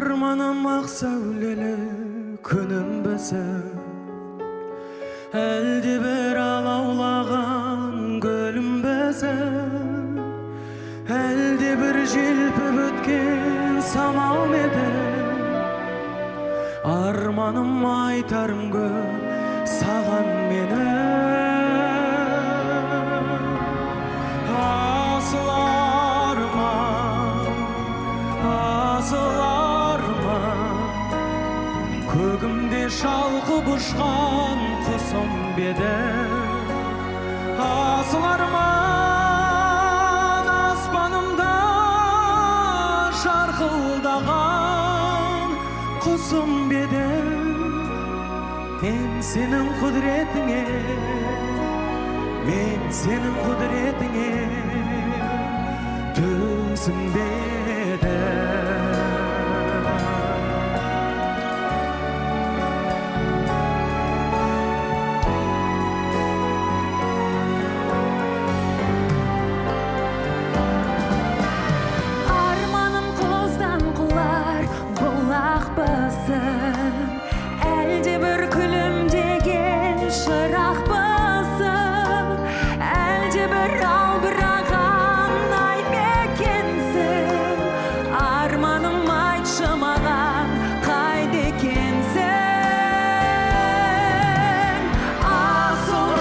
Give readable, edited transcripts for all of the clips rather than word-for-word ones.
Armanım ақ сәулелі күнімбісің, әлде бір алаулаған гүлімбісің, әлде бір желпіп өткен самал ма едің? Арманым айтарым көп саған менің. Асыл арман, көгімде шалқып ұшқан құсым бедің. Асыл арман, аспанымда жарқылдаған құсым бедің. Мен сенің құдіретіңе түсінбедім. Арманым құлаздан құлар бұлақпысың, әлде бір күлімдеген шырақпысың, әлде бір албыраған ай мекенсің. Арманым айтшы маған қайда екенсің? Асыл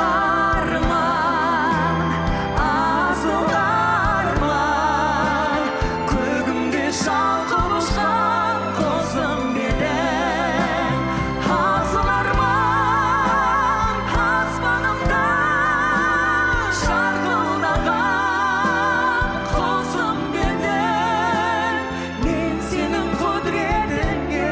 арман, көгімде шалқып ұшқан құсым бедің. Асыл арман, аспанымда жарқылдаған құсым бедің. Мен сенің құдіретіңе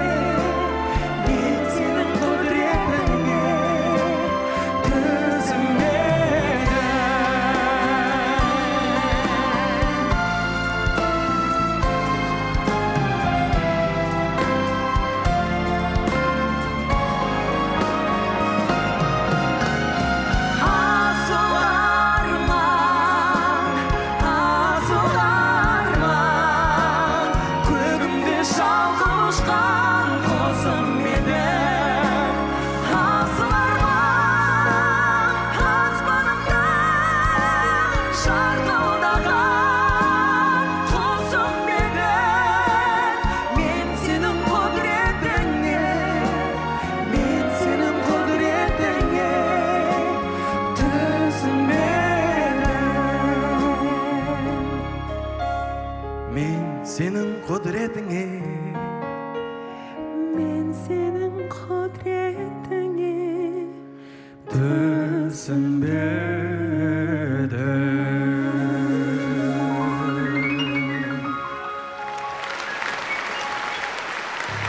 түсінбедім.